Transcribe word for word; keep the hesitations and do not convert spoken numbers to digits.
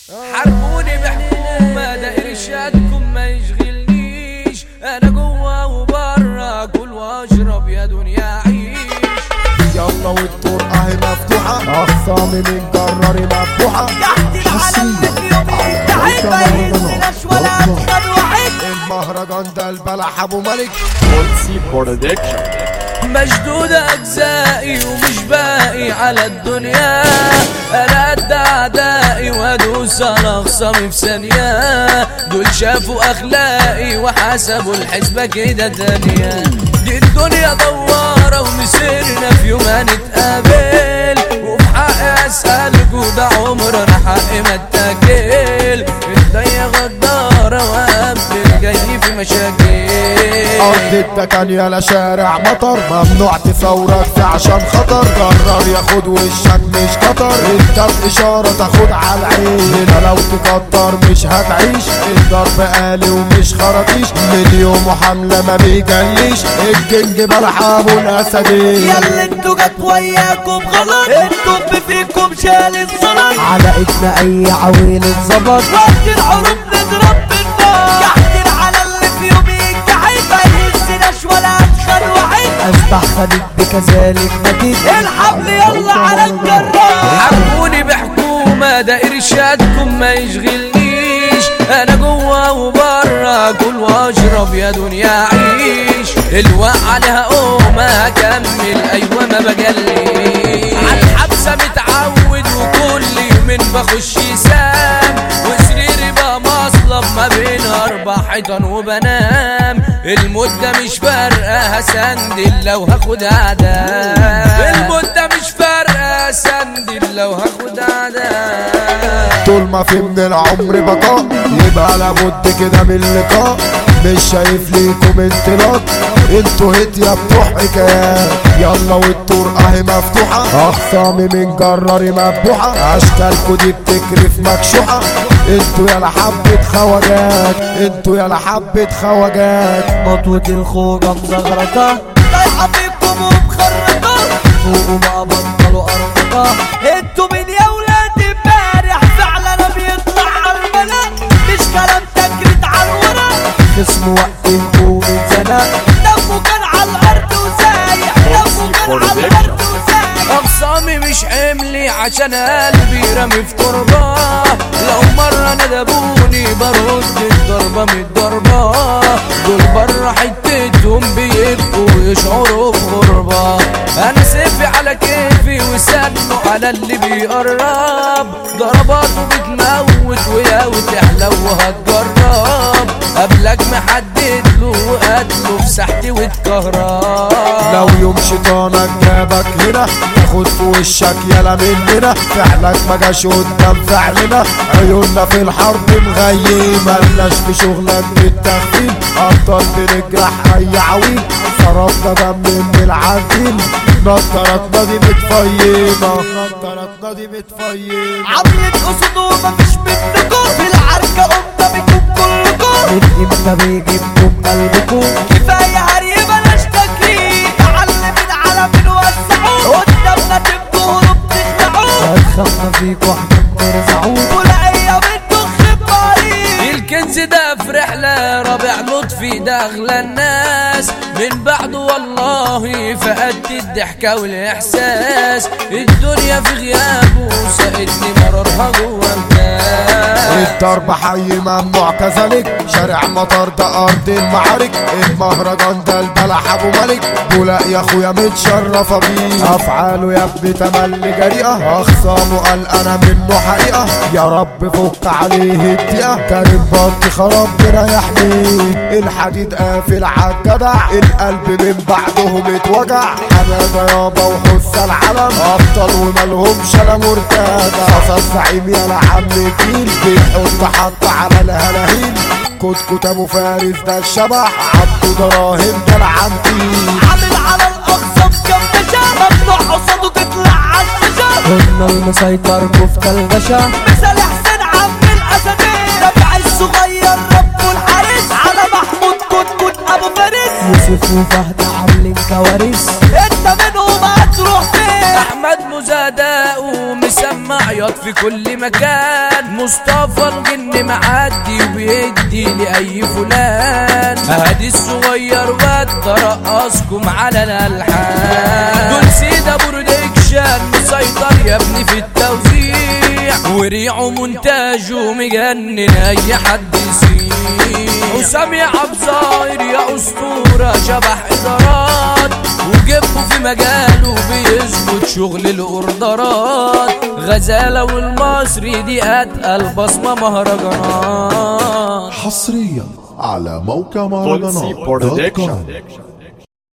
حاربوني بحكومة ده إرشادكم ما يشغلنيش، أنا جوا وبرا كل واشرب يا دنيا عيش. يلا والطرقة اهي مفتوحة، أخصامي من جراري مفتوحة. تحت العالم في يومين تعب ما يهزناش ولا أسخن واحد. المهرجان ده البلح أبو ملك قدسي برودكشن. مشدودة أجزائي ومش باقي على الدنيا، أنا قد أعدائي وأدوس على خصامي في ثانية. دول شافوا أخلاقي وحسبوا الحسبة كده تانية. دي الدنيا دوارة ومسيرنا في يوم هنتقابل، وفي حقي أسألكوا ده عمر أنا حقي ما اتاكل. الدنيا غدارة وقبل جاي في مشاكل. أرض كان يالا شارع مطر، ممنوع تصورك في عشان خطر. قرر ياخد وشك مش خطر، انت بإشارة تاخد على العين. هنا لو تكتر مش هتعيش، الضرب آلي ومش خراطيش. مليون وحملة ما بيجليش، الجنج بلح أبو الأسدين. يلا انتوا جت وياكم غلط، الطب فيكم شال الصلاه. على ايدنا اي عويل اتظبط، وقت الحروب نضرب بالنار. يحكي على اللي في يومين كحيل ما يهزناش ولا أسخن واحد. اشبح خدت بكذلك مجيد. الحبل يلا على الجرار. حاربوني بحكومة ده إرشادكم ما يشغلنيش، أنا جوا وبرا كل واشرب يا دنيا عيش. الوقع عليها قومة هكمل أيوة ما بجليش. عالحبسة متعود وكل يومين بخش سام، وسريري بقى مصلب ما بين أربع حيطان وبنام. المدة مش فارقة هسندل لو هاخد عدام، المدة مش فارقة هسندل لو هاخد عدام. طول ما في من العمر بقاء يبقى لابد كده من اللقاء. مش شايف ليكم انطلاق، انتوا هيت يا بتوع حكايات. يلا والطرقة اهي مفتوحة، اخصامي من جراري مذبوحة. اشكالكوا دي بتكرف مكشوحة، انتوا يالا حبة خواجات، انتوا يالا حبة خواجات. مطوة الخوجة مزغرطة، طايحة فيكم ومخرطة. فوقوا ما بطلوا أرقطة. انتوا من يا ولاد امبارح فعلا بيطلع عالبلد، مش كلام تجريد عالورق. خصم وقت الكون اتزنق، دمه كان على الارض وسايح، دمه كان على الارض وسايح. أخصامي مش حملي عشان قلبي رمي في تربة، لو مرة ندبوني برد الضربة من الضربة. دول برا حتتهم بيبقوا ويشعروا بغربة، أنا سيفي على كيفي وسنوا على اللي بيقرب. ضرباته بتموت ويا وتحلى وهتجرب، قبلك محدد له وقتله في ساحتي واتكهرب. لو يوم شيطانك جابك هنا تاخد في وشك يالا مننا. فعلك ما جاش قدام فعلنا، عيوننا في الحرب مغيمة. ملناش في شغلك بالتخفيل، افضل بنجرح اي عويل. صرفنا دم من العديل، نضارتنا دي متفيمة، نضارتنا دي متفيمة. عملت اسود ومفيش منكم، في العركة قدامكم كلكم. من امتى بيجيبكم قلبكم؟ كفاية هري بلاش تكريم، معلمين على من وسعوا. قدامنا تبقوا وبتخلعوا، هتخافنا فيكوا احنا بنرزعوه. والعية بتدخ بطريق. الكنز ده في رحلة رابع لطفي ده أغلى الناس، من بعده والله فقدت الضحكة والإحساس. الدنيا في غيابه سقتني مرارها جوا الكاس. الضرب حي ممنوع كذلك، شارع مطار ده أرض المعارك. المهرجان ده البلح أبو ملك، بولاق يا أخويا متشرفة بيه. أفعاله يا ابني تملي جريئة، أخصامه قال أنا منه حقيقة. يا رب فك عليه الدقيقة، كريم بطي خراب بريحني. الحديد قافل عالجدع، القلب من بعدهم اتوجع. حمادة يابا وحس العلم، أبطال ومالهمش لا مرتدع. حصل زعيم يالا عم تقيل، بيحط حط على الهلاهيل. كتكوت ابو فارس ده الشبح، عبده دراهم ده العنتيل. عامل على الاقصى مكمشة، ممنوع قصاده تطلع عالشاشة. قلنا المسيطر كفتة الباشا، مثال حسين عم الاسدين. ربع الصغير ربه الحارس، على محمود كتكوت ابو فارس. يوسف وفهد عاملين كوارث. انت منهم هتروح فين؟ أحمد مزاداء ومسمع عياط في كل مكان. مصطفى الجن معدي وبيدي لأي فلان. هادي الصغير واترقصكم على الألحان. دول سيدا برودكشن مسيطر يا ابني في التوزيع، وريعه مونتاجه مجنن اي حد يسيع. وسامي عبد الظاهر يا اسطوره شبح ادارات، وجبه في مجاله بيظبط شغل الاوردرات. غزاله والمصري دي اتقل بصمه مهرجانات. حصريا على موقع Tulsi مهرجانات دوت كوم. Production.